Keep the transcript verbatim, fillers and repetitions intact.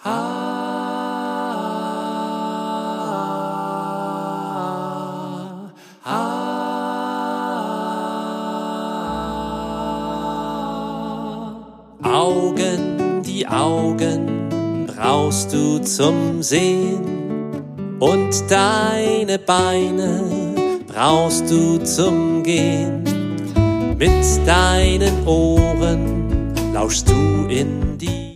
Ah, ah. Augen, die Augen brauchst du zum Sehen und deine Beine brauchst du zum Gehen. Mit deinen Ohren lauschst du in die